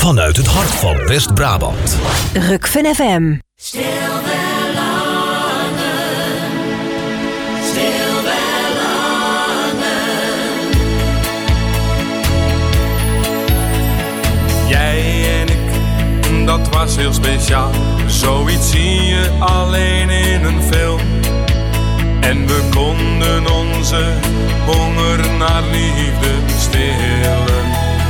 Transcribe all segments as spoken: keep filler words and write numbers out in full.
Vanuit het hart van West-Brabant. Rukven F M. Stil wel langer, stil wel langer. Jij en ik, dat was heel speciaal. Zoiets zie je alleen in een film. En we konden onze honger naar liefde stillen.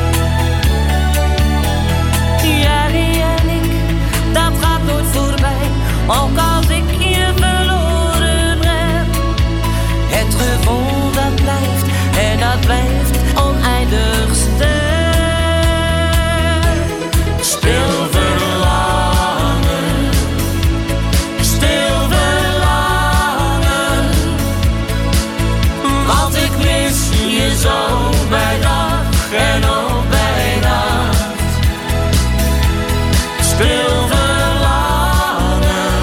Jij en ik, dat gaat nooit voorbij. Ook als ik je verloren heb. Het gevoel dat blijft en dat blijft oneindig sterk. Stil verlangen, stil verlangen. Want ik mis je zo bij dag en ook bij nacht. Stil verlangen,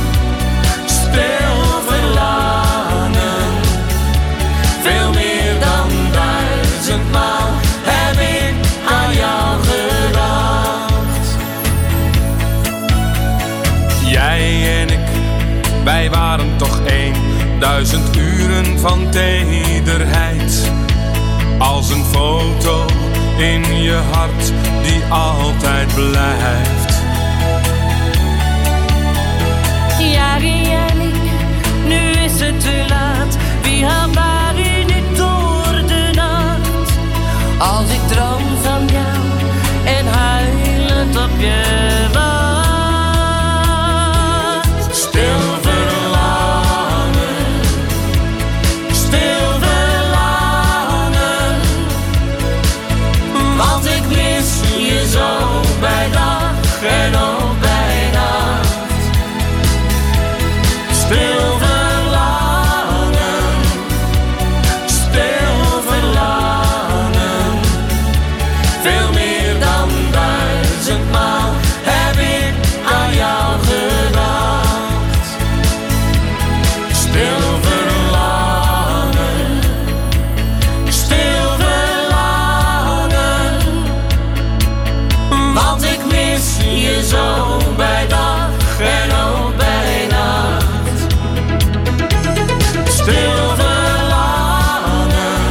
stil verlangen. Veel meer dan duizendmaal heb ik aan jou gedacht. Jij en ik, wij waren toch één. Duizend uren van tederheid. Als een foto in je hart die altijd blijft. Jari en ik, nu is het te laat. Wie haalt daar u niet door de nacht? Als ik droom van jou en huilend op je wacht. Stil verlangen, stil verlangen. Want ik mis je zo bij dag en ook bij nacht. Stil verlangen, stil verlangen. Veel meer dan duizendmaal heb ik aan jou gedacht. Stil verlangen, stil verlangen. Want ik mis je zo bij dag en ook bij nacht. Stil verlangen,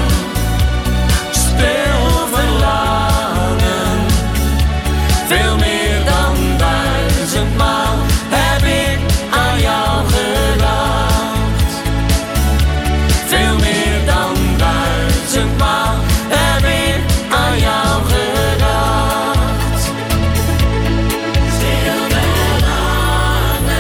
stil verlangen. Veel meer dan duizendmaal heb ik aan jou gedacht. Veel meer dan duizendmaal heb ik aan jou gedacht. Stil verlangen.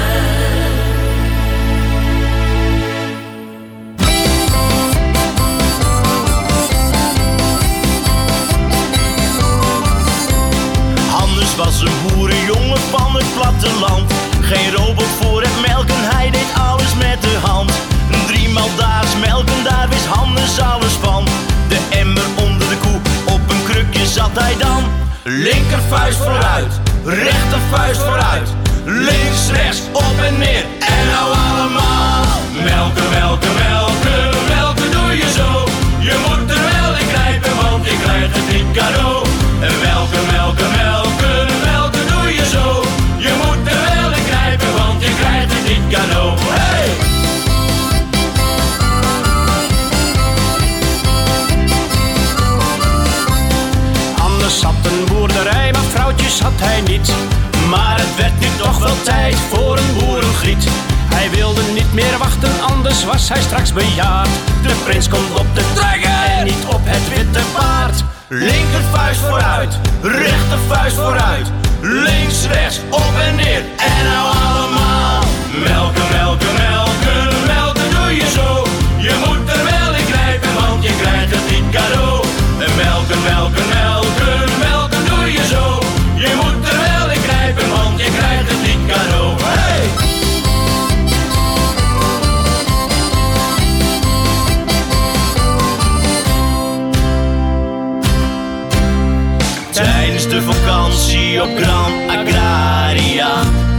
Hannes was een boerenjongen van het platteland. Geen robot voor het melken, hij deed alles met de hand. Driemaal daags melken, daar wist Hannes alles van. De emmer onder de koe, op een krukje zat hij dan. Linkervuist vooruit, rechtervuist vooruit. Links, rechts, op en neer, en nou allemaal. Melken, melken, melken, melken doe je zo. Je moet er wel in grijpen, want je krijgt het niet cadeau. En melken, melken, melken, melken doe je zo. Je moet er wel in grijpen, want je krijgt het niet cadeau. Hey! Anders zat een boerderij, maar vrouwtjes had hij niet. Maar het werd nu toch wel tijd voor een boerengriet. Hij wilde niet meer wachten, anders was hij straks bejaard. De prins komt op de trekker en niet op het witte paard. Linkervuist vooruit, rechtervuist vooruit. Links, rechts, op en neer, en nou allemaal. Melken, melken, melken, melken doe je zo. Je moet er wel in grijpen, want je krijgt het niet cadeau. En melken, melken, melken, melken doe je zo. Je moet er wel in grijpen, want je krijgt het niet cadeau. Hey! Tijdens de vakantie op Gran Agraria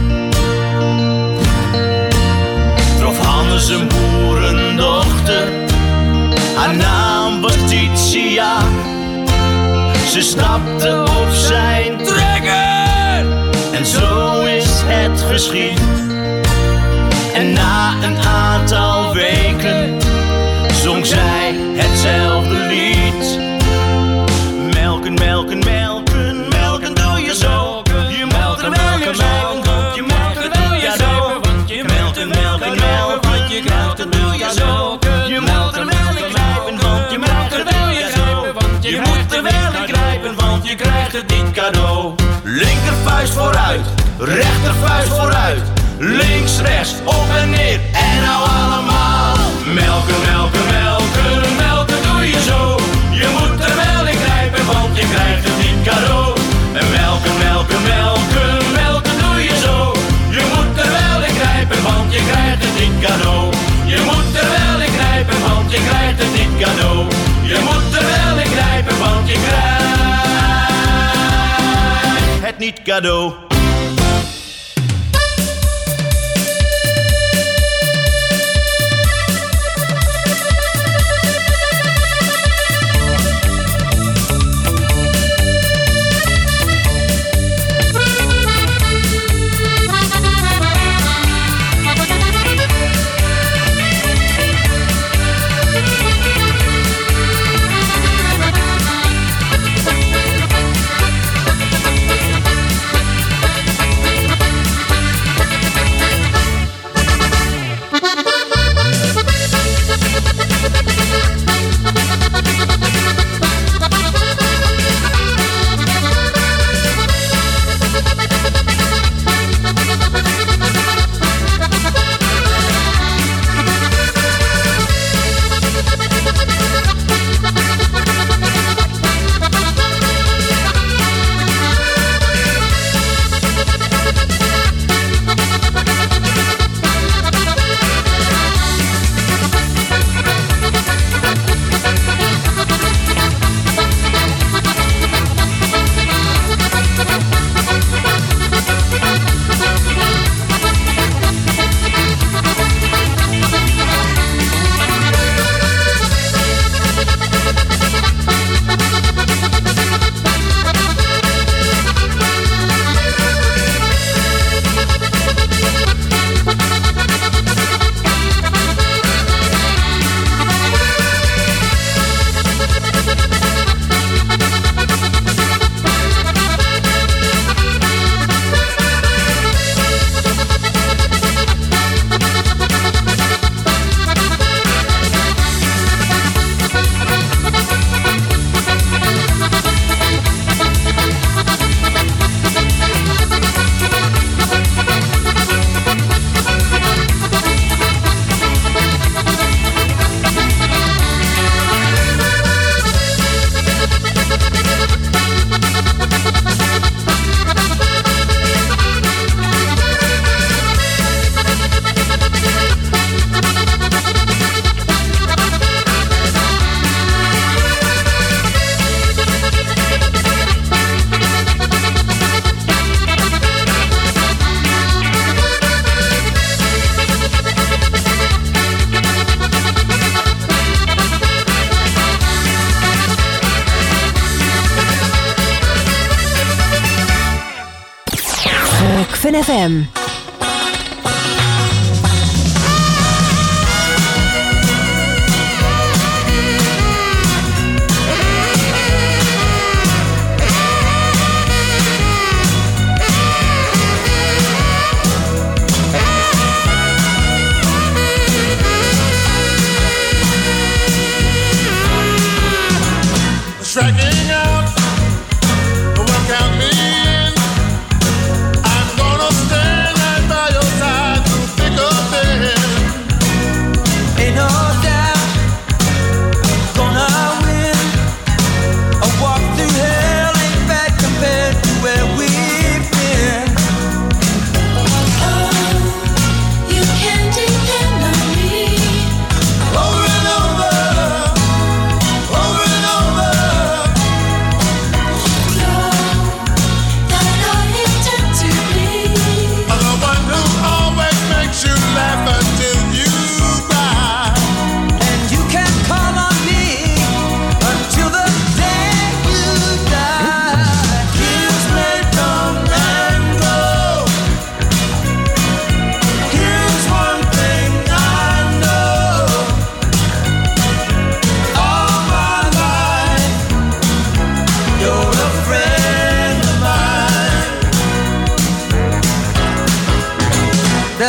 trof Hannes een boerendochter. Haar naam was Titia. Ze stapte op zijn trek verschiet. En na een aantal weken zong zij hetzelfde lied. Melken, melken, melken, melken doe je zo. Je melkt er wel je melken, want je melkt er wel je zo. Je melken, melken, melken, want je krijgt het doe je zo. Je melkt er wel in grijpen, want je melkt er wel je zo. Je moet er wel in grijpen, want je krijgt het niet cadeau. Linkervuist vooruit, rechtervuist vooruit. Links, rechts, op en neer en nou allemaal. Melken, melken, melken, melken doe je zo. Je moet er wel in grijpen, want je krijgt het niet cadeau. En melken, melken, melken, melken doe je zo. Je moet er wel in grijpen, want je krijgt het niet cadeau. Je moet er wel in grijpen, want je krijgt het niet cadeau. Je moet er wel in grijpen, want je krijgt het niet cadeau. Fun F M. Striking out, well, count me in. I'm gonna stand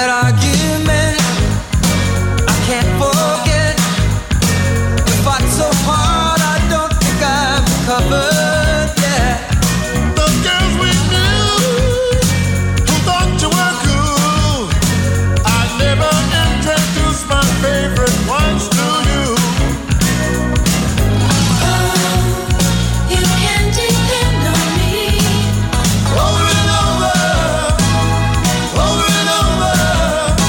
that argument I can't forget. You fought so hard, I don't think I've recovered yet. The girls we knew who thought you were cool, I never introduced my favorite ones to you. Oh, you can depend on me. Over and over, over and over.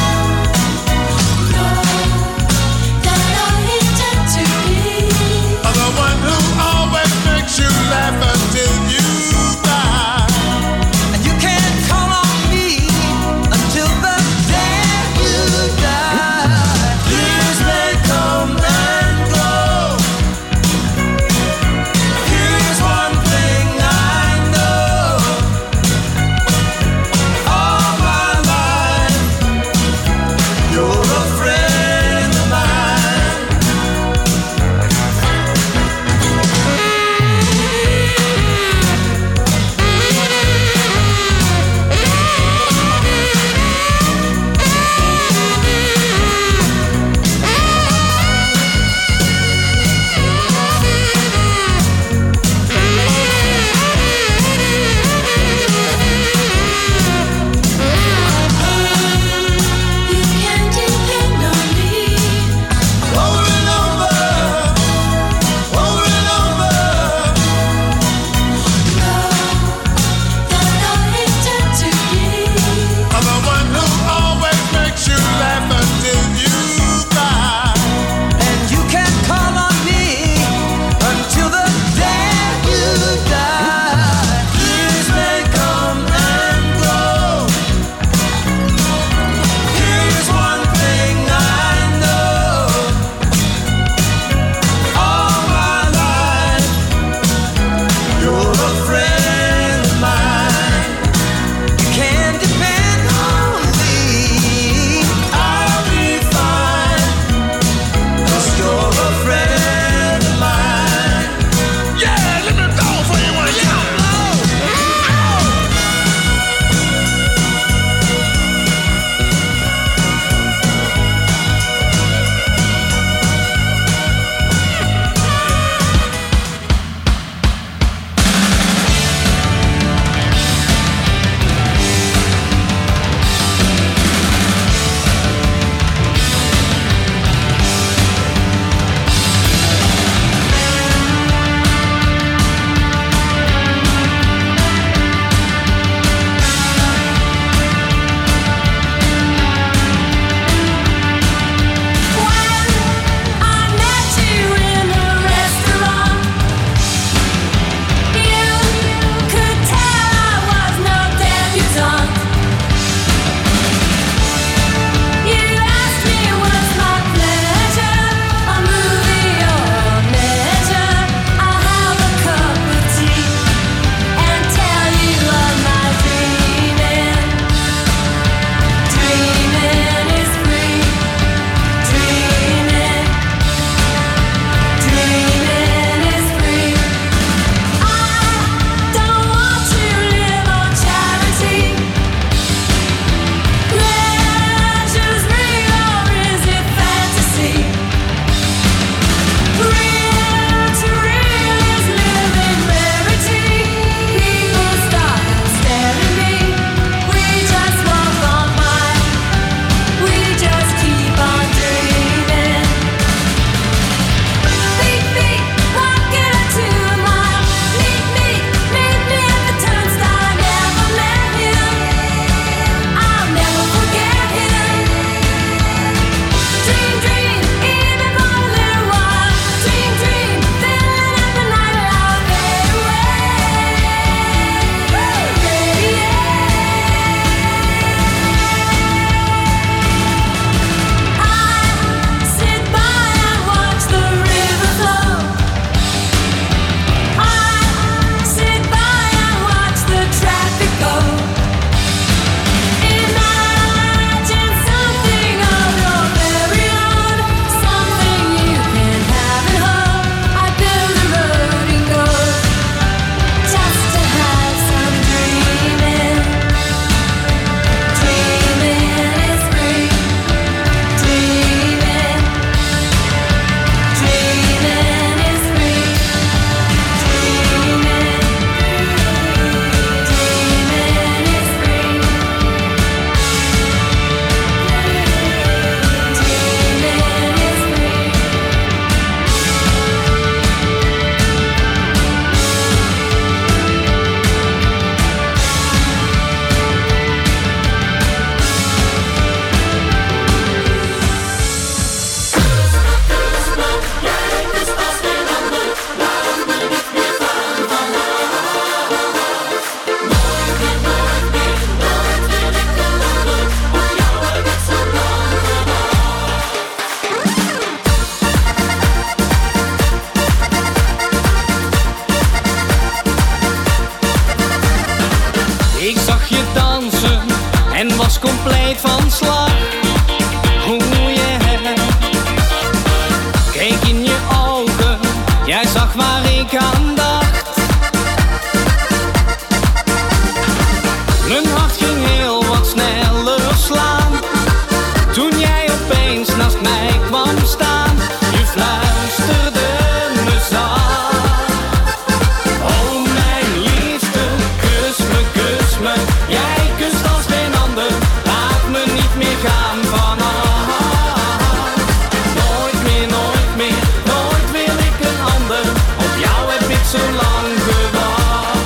mij kwam staan. Je fluisterde me zacht. Oh mijn liefste, kus me, kus me. Jij kust als geen ander, laat me niet meer gaan vanaf. Nooit meer, nooit meer, nooit wil ik een ander. Op jou heb ik zo lang gewacht.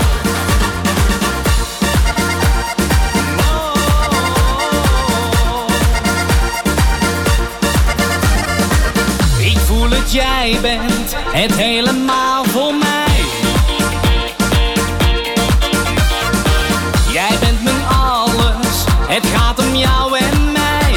Ik voel het, jij bent het helemaal voor mij. Jij bent mijn alles, het gaat om jou en mij.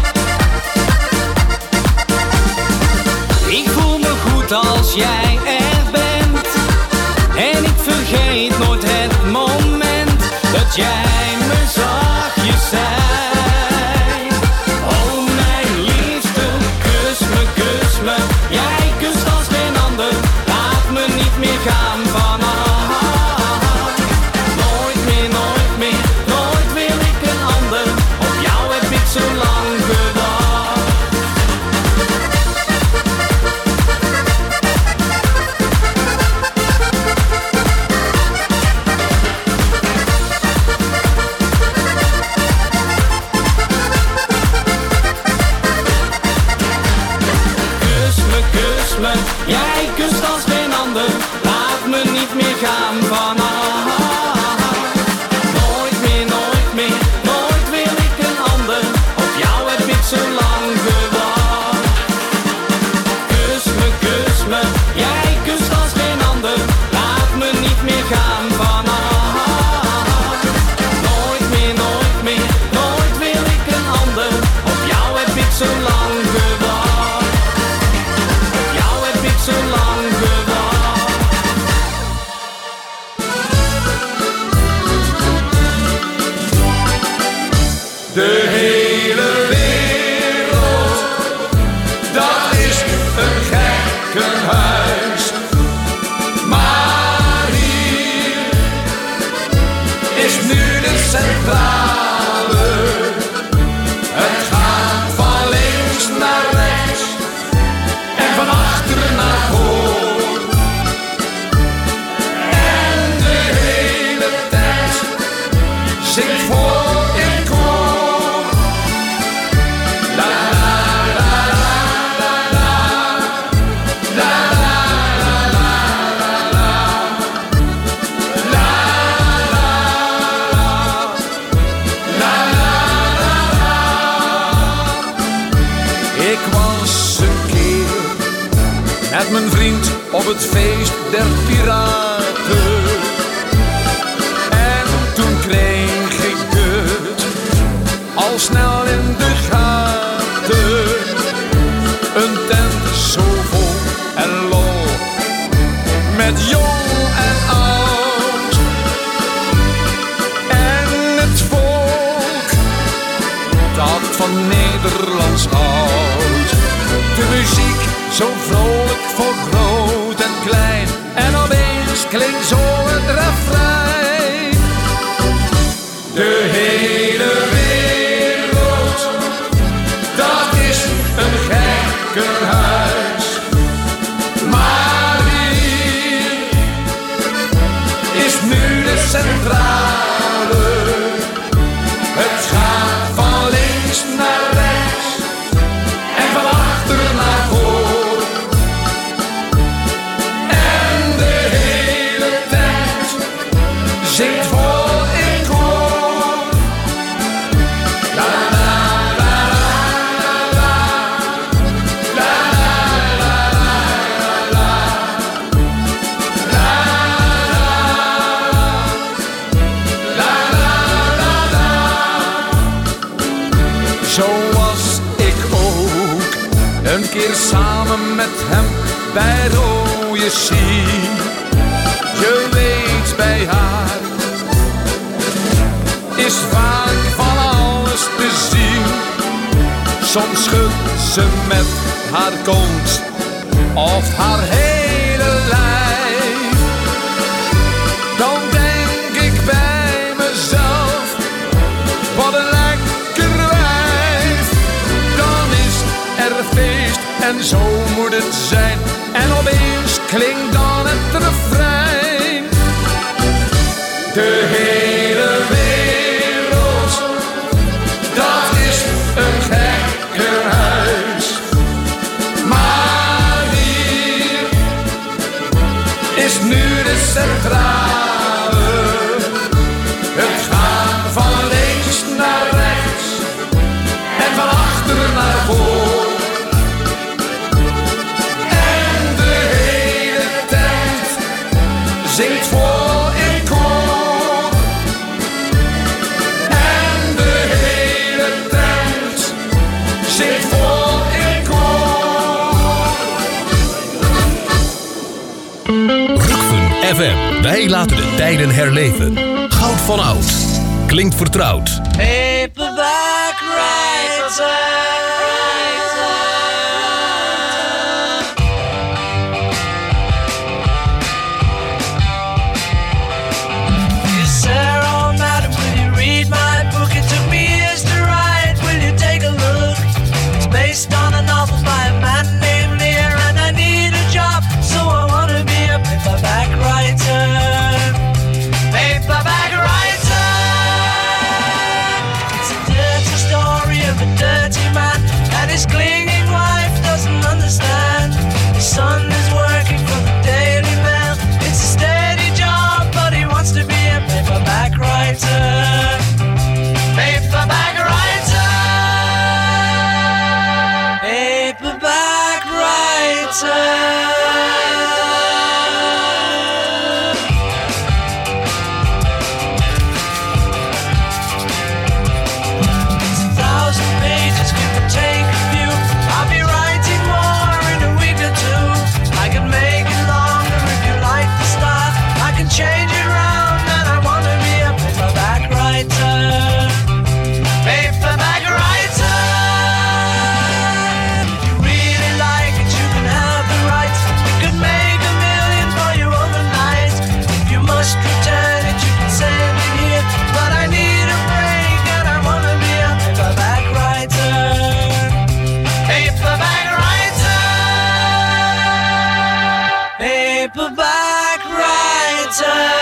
Ik voel me goed als jij er bent. En ik vergeet nooit het moment dat jij me zachtjes zei. Oh mijn liefste, kus me, kus me. Jij kust als geen ander, laat me niet meer gaan vanaf. Nooit meer, nooit meer, nooit wil ik een ander. Op jou heb ik zo lang gewacht. Kus me, kus me, jij kust als geen ander. Laat me niet meer gaan vanaf. Nooit meer, nooit meer, nooit wil ik een ander. Op jou heb ik zo lang gewacht. Kus me, kus me, jij kust als geen ander. Laat me niet meer gaan vanaf. Nooit meer, nooit meer, nooit wil ik een ander. Op jou heb ik zo lang gewacht. Op jou heb ik zo lang gewacht. De hele wereld, dat is een gekkenhuis. Maar hier is nu de centrale. Het gaat van links naar rechts en van achter naar voor. En de hele tijd zingt voor in koor. La la la la la la. La la la la la la. La la la. La la la la. Ik was een keer met mijn vriend op het feest der piraten. En toen kreeg ik het al snel in de gaten. Een tent zo vol en lol, met jong en oud. En het volk dat van Nederlands houdt. De muziek zo vrolijk voor groot en klein. En opeens klinkt zo het refrein. De hele wereld, dat is een gekkenhuis. Maar hier is nu de centrale. Het gaat van links naar rechts en van achter naar voor. En de hele tijd zingt vol in koor. La la la la la. La la la la la. La la la la la. Zo was ik ook een keer samen met hem bij Rode Zee. Je weet, bij haar is vaak van alles te zien. Soms schudt ze met haar kont of haar hele lijf. Dan denk ik bij mezelf, wat een lekker wijf. Dan is er En zo moet het zijn. En opeens klinkt dan het refrein. De hele wereld, dat is een gekkenhuis. Maar hier is nu de centrale. Het gaat van links naar rechts en van achter naar voor. En de hele tent zingt vol in koor. En de hele tent zingt vol in koor. Roekven F M. Wij laten de tijden herleven. Goud van oud. Klinkt vertrouwd. Paperback writer. Based on a novel by a man named Lear, and I need a job, so I wanna be a paperback writer. Paperback writer. It's a dirty story of a dirty man, and his clinging wife doesn't understand. His son is working for the Daily Mail. It's a steady job, but he wants to be a paperback writer. Paperback writer. Paperback writer. It's a thousand pages, give or take a few. I'll be writing more in a week or two. I can make it longer if you like the style. I can change it around, and I wanna be a paperback writer. Paperback writer. Return it, you can send it here, but I need a break and I wanna be a paperback writer. Paperback writer. Paperback writer.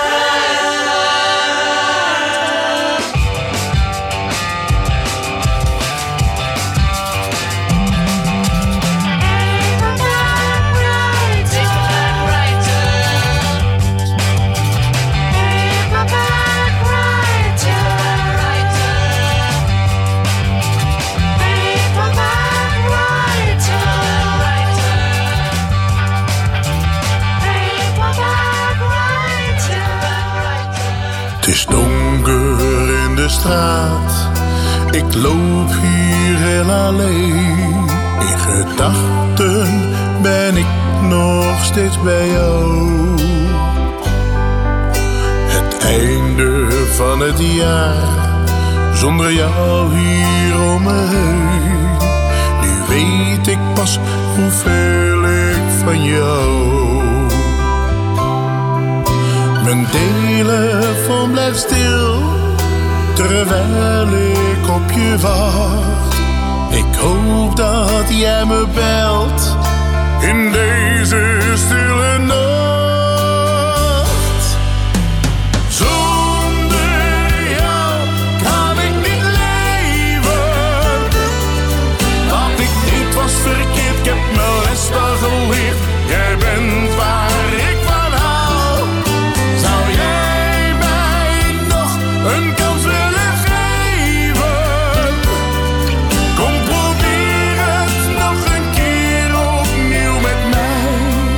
Het is donker in de straat, ik loop hier heel alleen. In gedachten ben ik nog steeds bij jou. Het einde van het jaar, zonder jou hier om me heen. Nu weet ik pas hoeveel ik van jou. Mijn telefoon blijft stil, terwijl ik op je wacht. Ik hoop dat jij me belt in deze stille nacht. Zonder jou kan ik niet leven. Wat ik deed was verkeerd, ik heb mijn les wel geleerd. Jij bent waar ik van hou. Zou jij mij nog een kans willen geven? Kom, probeer het nog een keer opnieuw met mij.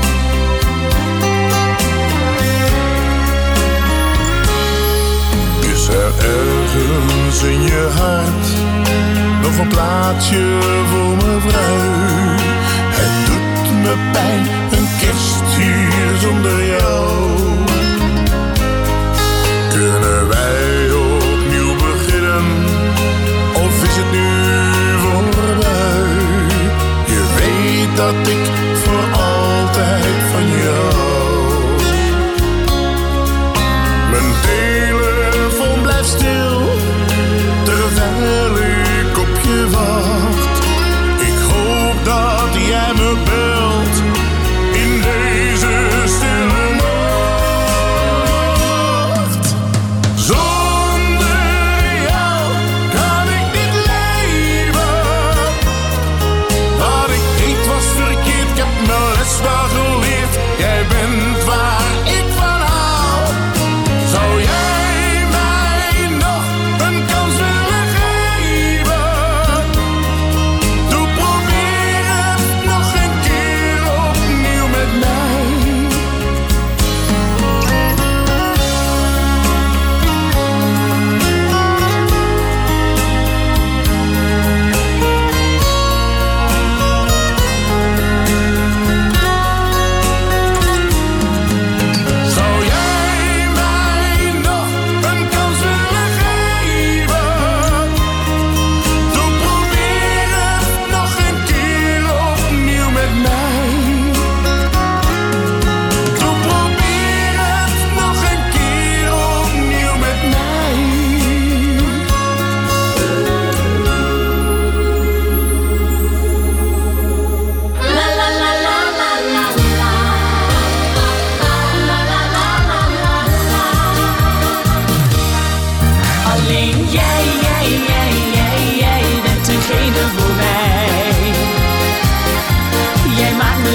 Is er ergens in je hart nog een plaatsje voor me vrij? Het doet me pijn, een kerst hier zonder jou. Kunnen wij opnieuw beginnen, of is het nu voorbij? Je weet dat ik voor altijd van jou. Mijn telefoon blijft stil, terwijl ik op je wacht. Ik hoop dat jij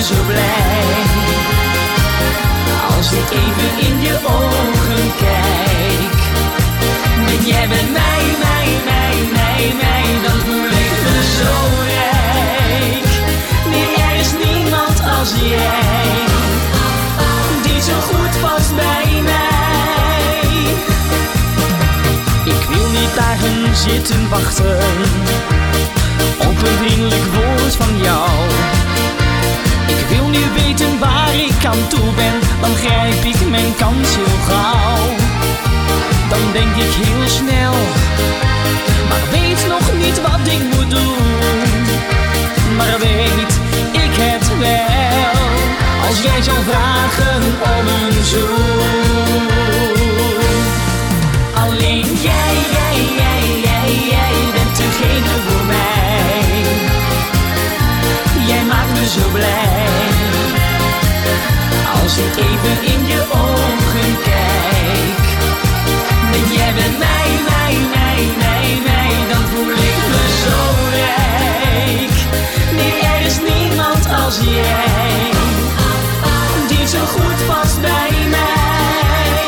zo blij. Als ik even in je ogen kijk. Ben jij bij mij, mij, mij, mij, mij, dan voel ik me zo rijk. Nee, er is niemand als jij, die zo goed past bij mij. Ik wil niet dagen zitten wachten op een vriendelijk woord van jou. Ik wil nu weten waar ik aan toe ben, dan grijp ik mijn kans heel gauw. Dan denk ik heel snel, maar weet nog niet wat ik moet doen. Maar weet ik het wel, als jij zou vragen om een zoen. Alleen jij, jij, jij, jij, jij bent degene voor mij. Jij maakt me zo blij. Als ik even in je ogen kijk. Ben jij bij mij, mij, mij, mij, mij, dan voel ik me zo rijk. Nee, er is niemand als jij, die zo goed past bij mij.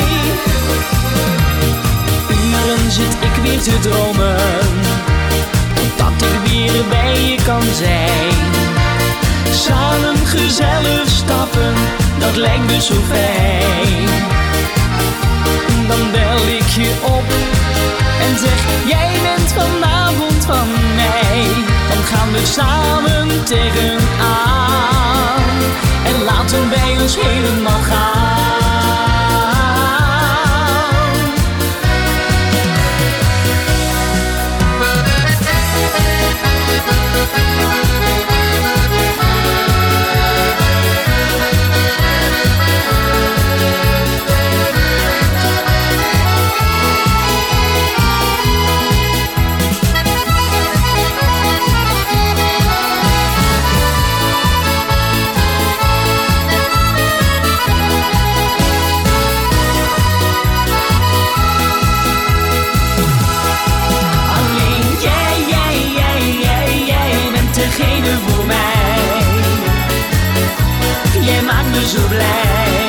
Uren zit ik weer te dromen, totdat ik weer bij je kan zijn. Samen gezellig stappen, dat lijkt me zo fijn. Dan bel ik je op en zeg, jij bent vanavond van mij. Dan gaan we samen tegenaan en laten wij ons helemaal gaan. Zo blij,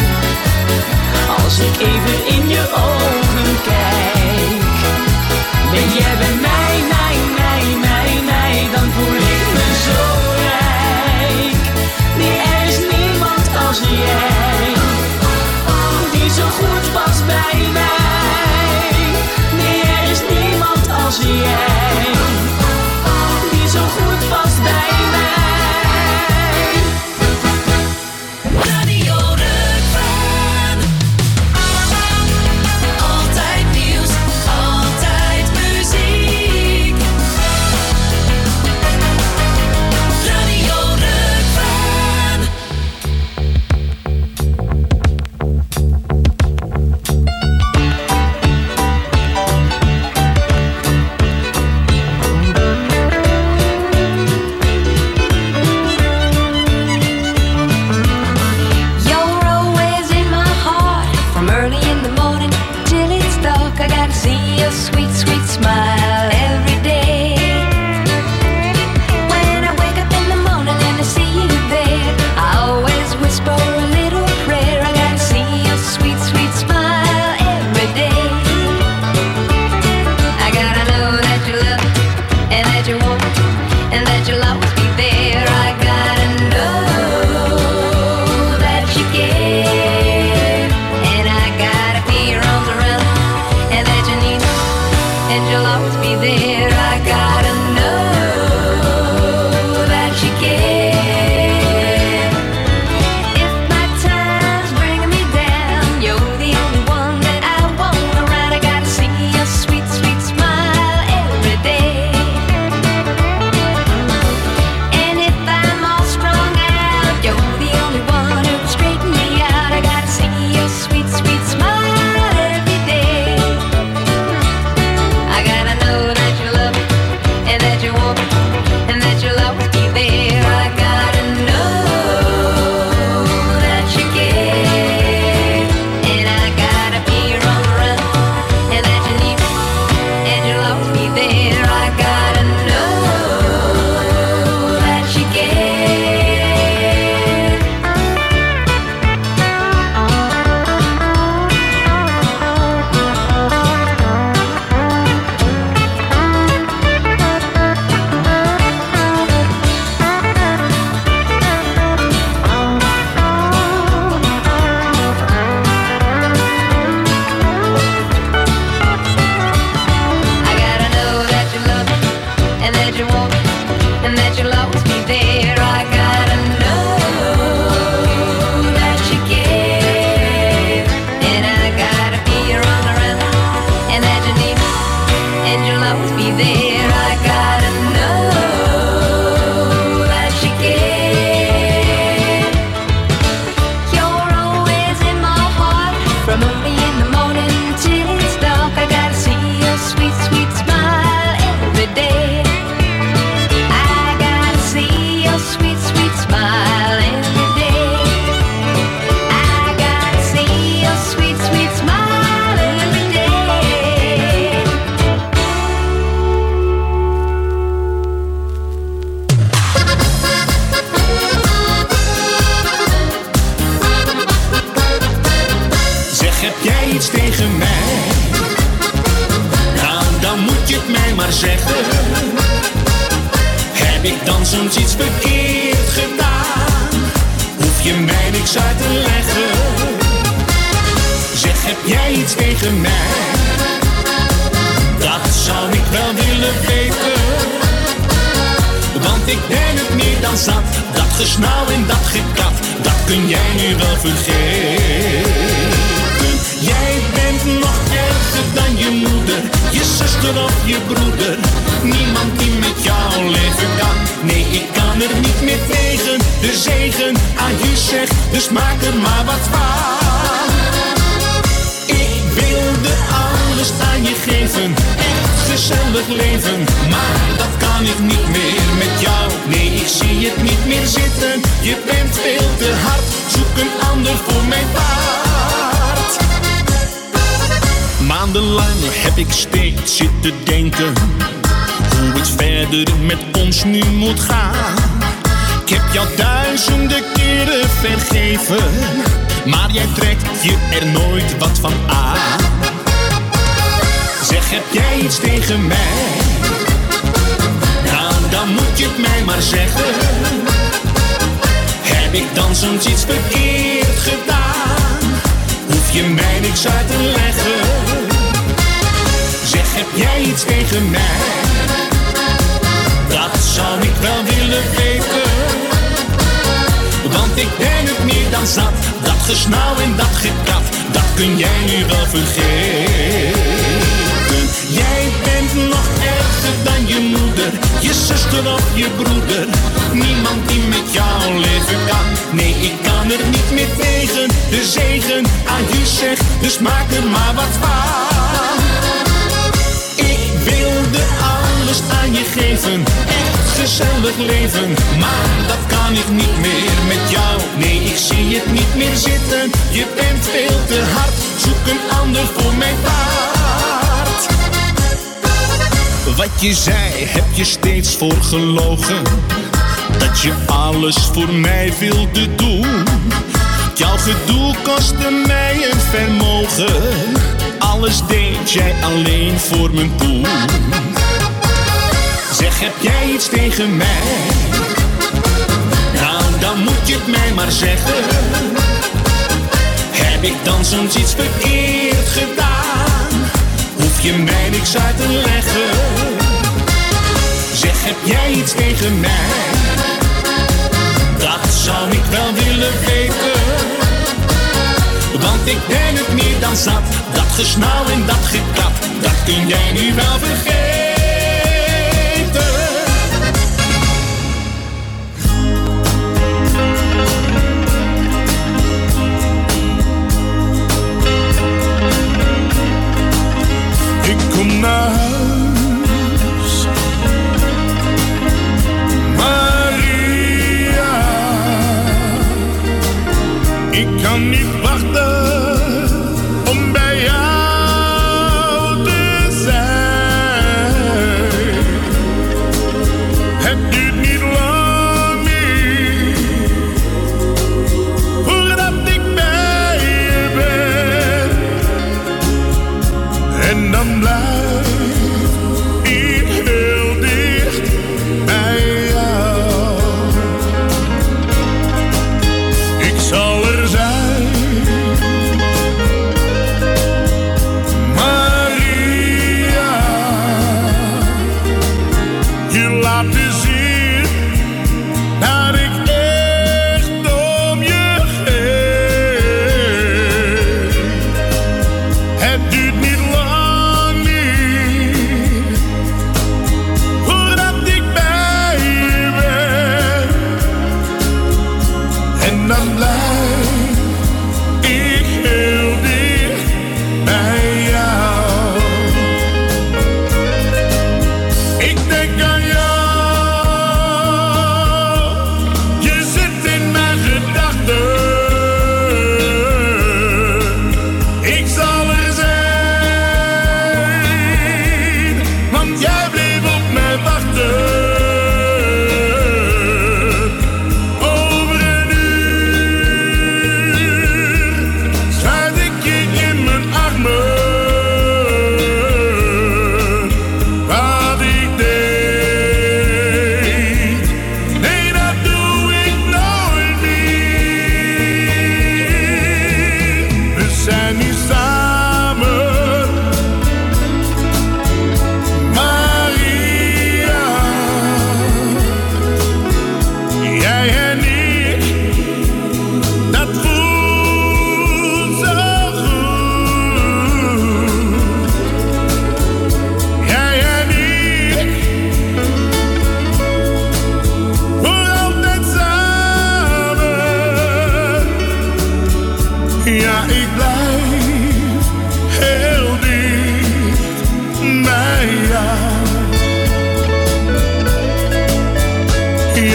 als ik even in je ogen kijk. Ben jij bij mij, mij, mij, mij, mij, dan voel ik me zo rijk. Nee, er is niemand als jij, die zo goed past bij mij. Nee, er is niemand als jij, die zo goed past bij mij. ik dan soms iets verkeerd gedaan? Hoef je mij niks uit te leggen. Zeg, heb jij iets tegen mij? Dat zou ik wel willen weten. Want ik ben het meer dan zat. Dat gesnauw en dat gekat, dat kun jij nu wel vergeten. Jij bent nog erger dan je moeder, je zuster of je broeder. Niemand die met jou leven kan. Nee, ik kan er niet meer tegen. De zegen aan je zegt, dus maak er maar wat van. Ik wilde alles aan je geven, echt gezellig leven. Maar dat kan ik niet meer met jou. Nee, ik zie het niet meer zitten. Je bent veel te hard, zoek een ander voor mijn paard. Maandenlang heb ik steeds zitten denken hoe het verder met ons nu moet gaan. Ik heb jou duizenden keren vergeven, maar jij trekt je er nooit wat van aan. Zeg, heb jij iets tegen mij? Nou, dan moet je het mij maar zeggen. Heb ik dan soms iets verkeerd gedaan? Hoef je mij niks uit te leggen. Zeg, heb jij iets tegen mij? Dat zou ik wel willen weten. Want ik ben het meer dan zat. Dat gesnauw en dat gekat, dat kun jij nu wel vergeten. Jij bent nog erger dan je moeder, je zuster of je broeder. Niemand die met jou leven kan. Nee, ik kan er niet meer tegen. De zegen aan je zegt, dus maak er maar wat van. Ik wilde alles aan je geven, echt gezellig leven. Maar dat kan ik niet meer met jou. Nee, ik zie het niet meer zitten. Je bent veel te hard, zoek een ander voor mijn paard. Wat je zei, heb je steeds voor gelogen. Dat je alles voor mij wilde doen. Jouw gedoe kostte mij een vermogen. Alles deed jij alleen voor mijn poen. Zeg, heb jij iets tegen mij? Nou, dan moet je het mij maar zeggen. Heb ik dan soms iets verkeerd gedaan? Hoef je mij niks uit te leggen. Zeg, heb jij iets tegen mij? Dat zou ik wel willen weten. Want ik ben het meer dan zat. Dat gesnauw en dat gekat, dat kun jij nu wel vergeten. Ik kom naar huis, Maria. Ik kan niet wachten om bij jou te zijn.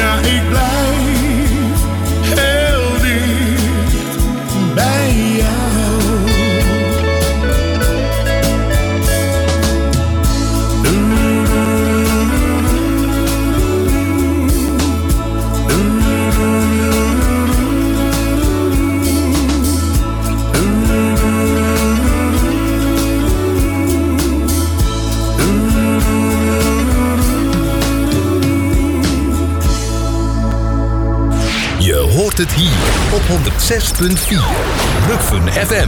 Ja, ik blijf heel dicht bij jou. Je hoort het hier op honderdzes punt vier. Rukven F M.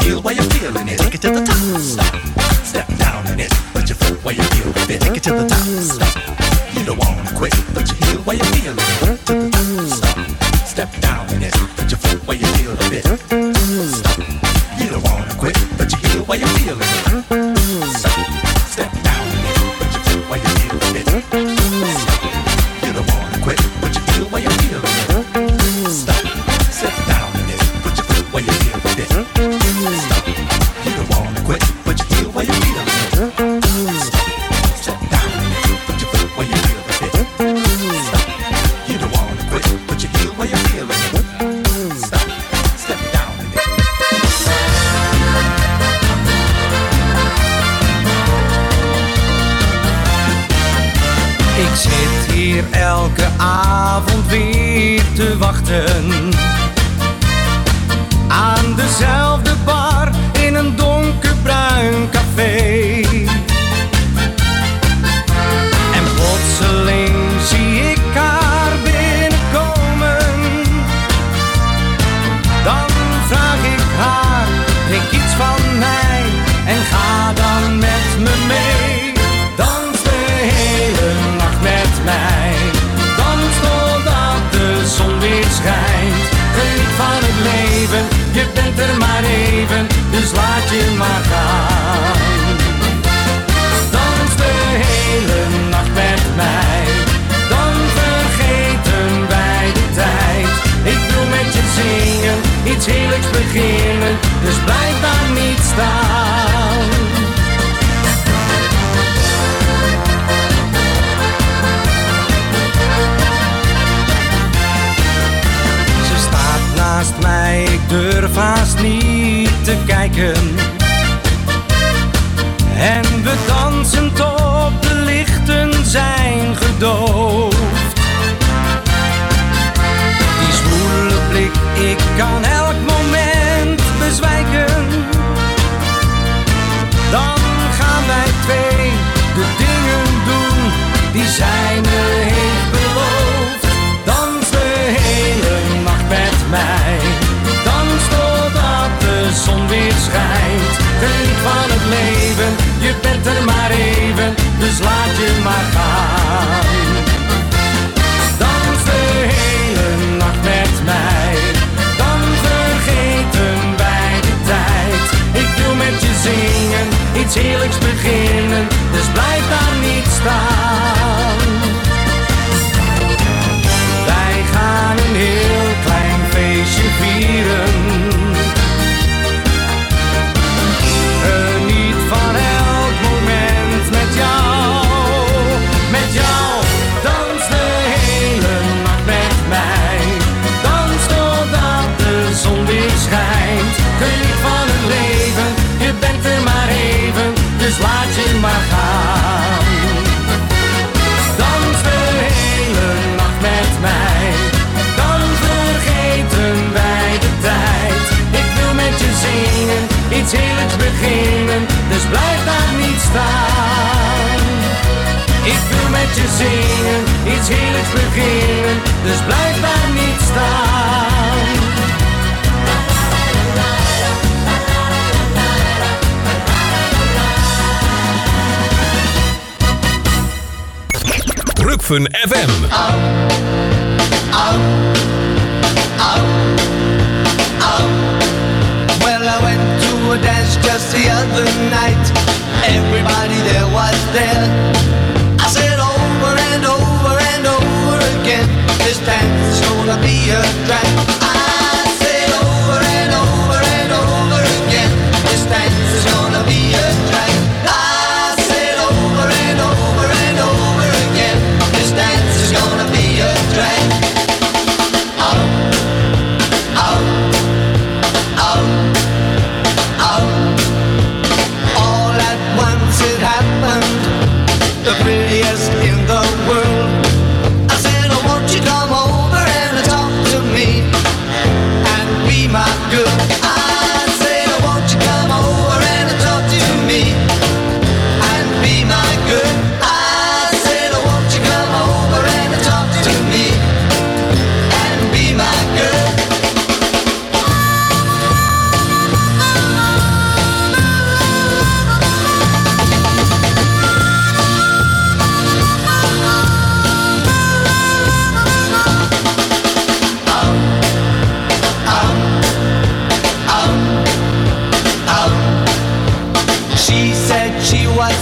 heel while you're feeling it. Take it to the top, stop, step down in it. Put your foot where you feel the fit. Take it to the top, stop. You don't wanna quit. Put your heel while you're feeling it. To the top, stop, step down in it. Put your foot where you feel the fit. Stop. You don't wanna quit. Put your heel while you're feeling it. Stop, step down in it. Put your foot where you feel the fit. Stop. You don't wanna quit. Put your heel while you're feeling it. Stop, step down in it. Put your foot where you feel the fit. Stop. You don't wanna quit. Put your heel where you feel the fit. Stop. Step down in it. Put your foot where you feel the fit. Stop. You don't wanna quit. Put your heel where you feel the fit. Stop. Step down in it. Ik zit hier elke avond weer te wachten aan dezelfde bar in een donkerbruin café. En plotseling zie ik haar binnenkomen. Dan vraag ik haar, drink iets van mij en ga dan met me mee. Dans de hele nacht met mij, dans totdat de zon weer schijnt. Geniet van het leven, je bent er maar even, dus laat je maar gaan. Dans de hele nacht met mij, dan vergeten wij de tijd. Ik wil met je zingen, iets heerlijks beginnen, dus blijf daar niet staan. Ze staat naast mij, ik durf haast niet te kijken. En we dansen tot de lichten zijn gedoofd. Die zwoele blik, ik kan elk moment bezwijken. Dan gaan wij twee de dingen doen die zij me heeft beloofd. Dans de hele nacht met mij, dans totdat de zon weer schijnt. Geniet van het leven, je bent er maar even, dus laat je maar gaan. Dans de hele nacht met mij, dan vergeten wij de tijd. Ik wil met je zingen, iets heerlijks beginnen, dus blijf daar niet staan. Wij gaan een heel klein feestje vieren. Geniet van elk moment met jou, met jou. Dans de hele nacht met mij, dans totdat de zon weer schijnt. Geniet van het leven, je bent er maar even, dus laat je maar gaan. Dans de hele nacht met mij, dan vergeten wij de tijd. Ik wil met je zingen, iets heerlijks beginnen, dus blijf daar niet staan. Ik wil met je zingen, iets heerlijks beginnen, dus blijf daar niet staan. Rockfun F M. Well, I went to a dance just the other night. Everybody there was there. I said over and over and over again, this dance is gonna be a drag. I said over and over and over again, this dance is gonna be a drag. I said over and over and over again, this dance is gonna be a drag. Oh, oh, oh, oh. All at once it happened, the prettiest in the world. I said, oh, won't you come over and talk to me?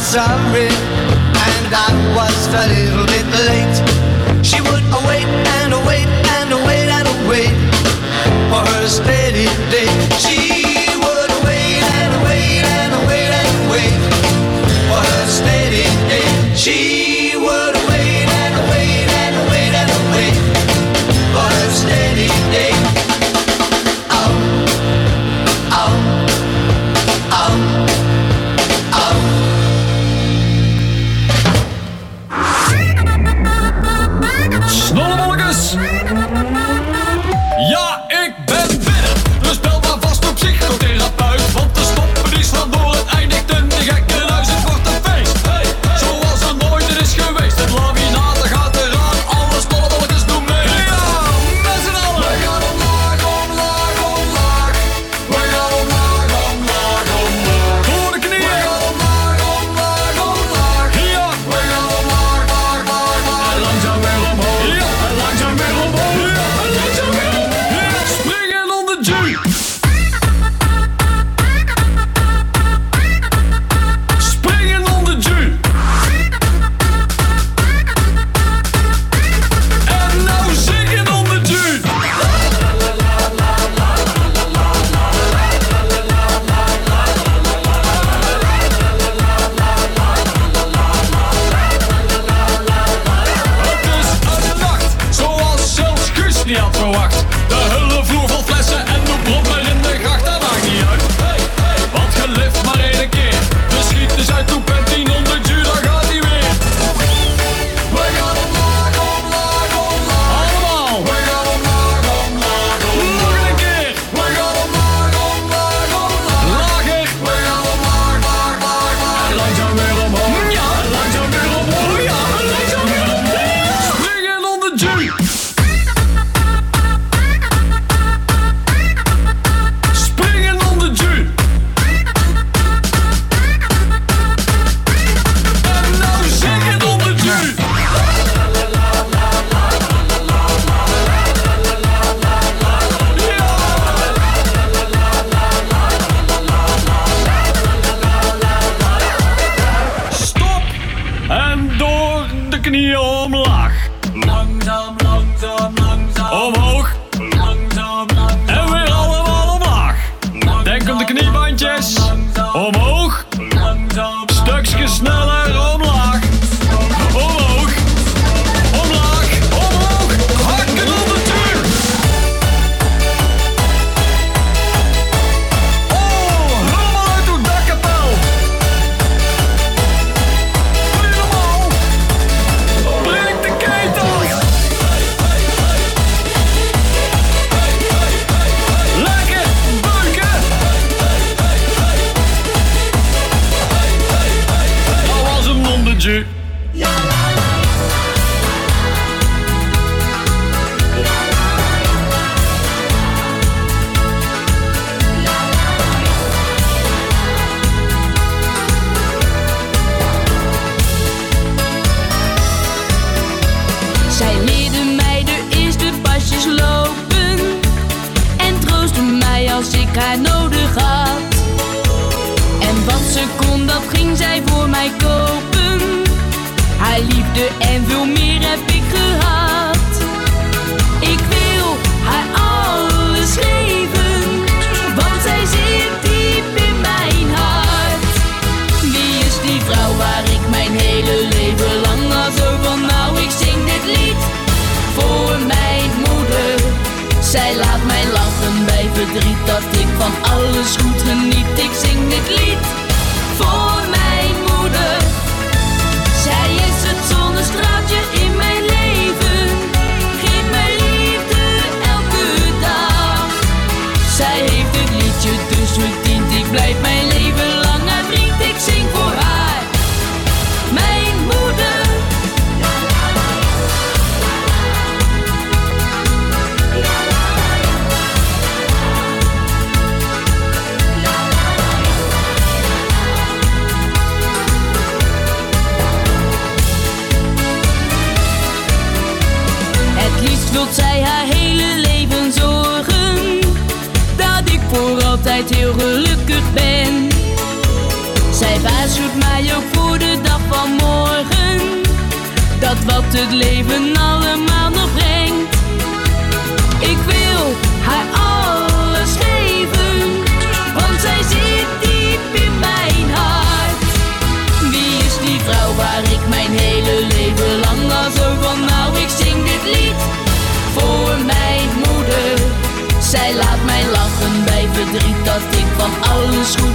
sorry, and I was a little bit late. She would await and await and await and await for her steady day. She would wait and wait and wait and wait for her steady day. She would wait and wait and wait and wait for her steady day. Oh, oh, oh, oh. Snollebolletjes! Ja, ik ben binnen. Dus bel maar vast op psychotherapeut. Want de stoppen is van door, het eindigt in de gekkenhuis. Het wordt een feest, hey, zoals er nooit er is geweest. Het laminaten gaat eraan, alle snollebolletjes doen mee. Ja, met z'n allen. We gaan omlaag, omlaag, omlaag. We gaan omlaag, omlaag, omlaag. Voor de knieën. We gaan omlaag, omlaag, omlaag. Ja, we gaan omlaag, laag, laag, laag. En langzaam weer omhoog. Ja, en langzaam weer omhoog. Ja, en langzaam weer omhoog. Ja, springen on the G. Springen on the G. En nou zingen on the G. Het is een nacht, zoals zelfs Guus niet had verwacht. De hele vloer vol flessen en de brommer in de gracht, dat maakt niet uit. Hey, hey, want je leeft maar één keer. De schiet is uit toe pen tienhonderd G, dan gaat hij weer. We gaan omlaag, omlaag, omlaag. Allemaal. We gaan omlaag, omlaag, omlaag. Nog een keer. We gaan omlaag, omlaag, omlaag. Lager. We gaan omlaag, laag, laag, laag. En langzaam weer omhoog. Ja, en langzaam weer omhoog. Ja, en langzaam weer omhoog. Springen on the G. Springen on the G. En nou zingen on the G. Stop! En door de knieën omlaag. Langzaam, langzaam, langzaam. Omhoog. Langzaam, langzaam. En weer allemaal omlaag. Denk om de kniebandjes. Omhoog. Stukjes sneller omlaag. Omhoog. Omlaag. Omhoog. Hakken op de tuur. Oh, rommel uit uw dakkapel. Helemaal. Breek de ketel. Lekker buiken. Dat was een nonnetje. Zij leerde mij de eerste pasjes lopen en troostte mij als ik haar nodig had. En wat ze kon, dat ging zij voor mij kopen. Haar liefde en veel meer heb ik gehad. Ik wil haar alles geven, want zij zit diep in mijn hart. Wie is die vrouw waar ik mijn hele leven lang al zo van nou, ik zing dit lied voor mijn moeder. Zij laat mij lachen bij verdriet, dat ik van alles goed geniet. Ik zing dit lied voor mijn moeder. Zij is het zonnestraaltje in mijn leven, geeft mij liefde elke dag. Zij heeft het liedje dus verdiend, ik blijf mijn leven lang haar vriend. Ik zing voor haar, mijn moeder. Wilt zij haar hele leven zorgen dat ik voor altijd heel gelukkig ben. Zij waarschuwt mij ook voor de dag van morgen, dat wat het leven allemaal nog brengt. Ik wil haar alles geven, want zij zit diep in mijn hart. Wie is die vrouw waar ik mijn hele leven lang al zo van nou, ik zing dit lied voor mijn moeder. Zij laat mij lachen bij verdriet, dat ik van alles goed